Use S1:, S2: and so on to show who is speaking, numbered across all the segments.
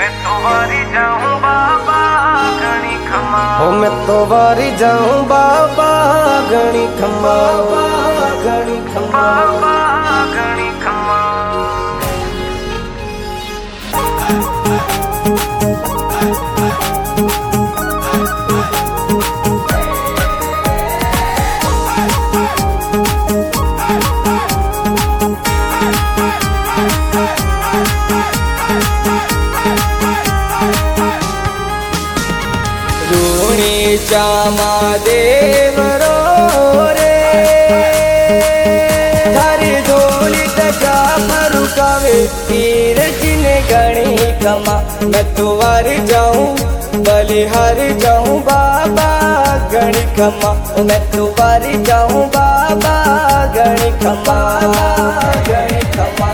S1: वारी जाऊं बाबा घणी खमा
S2: हो मैं तो वारी जाऊं बाबा घणी खमा घणी खमा
S1: बाबा घणी खमा
S2: श्यामा देवरो रे थारी धोली तका फरुकावे तीर जिने घणी खमा मैं तो वार जाऊं बलिहार जाऊं बाबा घणी खमा मैं तो वार जाऊं बाबा घणी खमा घणी खमा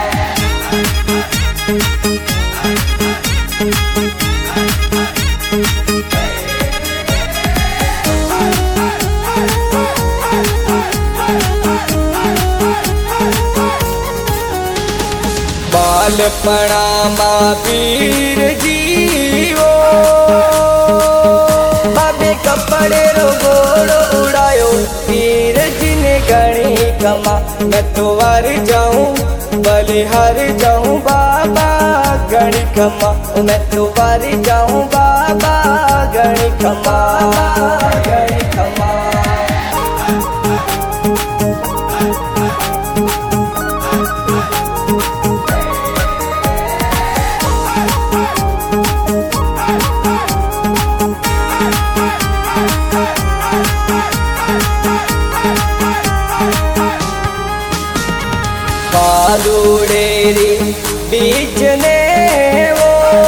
S2: बालपणा मा वीर जीवो बाबे कपड़े रो घोड़ो उड़ायो वीर जी ने घणी खमा मैं तो वार जाऊं बलिहार जाऊं बाबा घणी खमा मैं तो वार जाऊं बाबा घणी खमा घणी खमा पालूड़ेरी बीच ने वो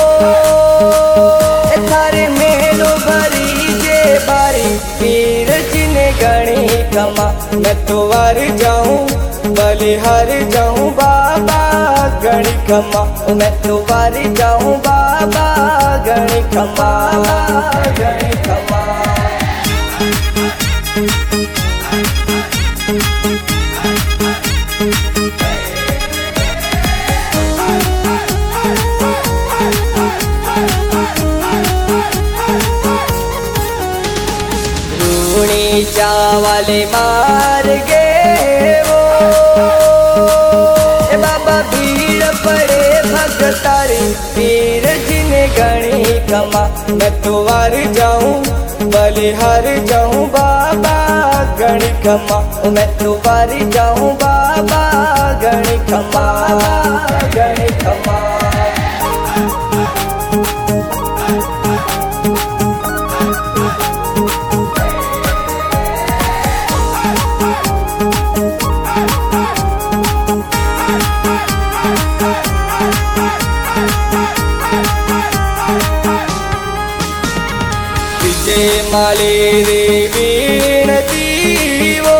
S2: थारे मेलो भरी जे बारी पीर जिने घणी खमा मैं तो वार जाऊं बलिहार जाऊं बाबा घणी खमा मैं तो वार जाऊं बाबा घणी खमा घणी खमा चावले मार गे वो बाबा भीड़ पड़े भगतारी पीर जिने घणी खमा मैं तो वार जाऊं बलिहार जाऊं बाबा घणी खमा मैं तो वार जाऊं बाबा घणी खमा घणी खमा माले रे वीणती वो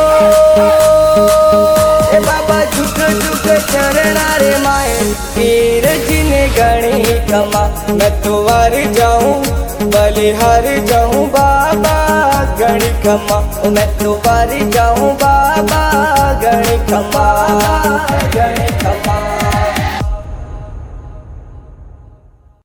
S2: बाबा झुक झुक चरणा रे माए पीर जिने घणी खमा मैं तो वार जाऊं बलिहार जाऊं बाबा घणी खमा मैं तो वार जाऊं बाबा घणी खमा घणी खमा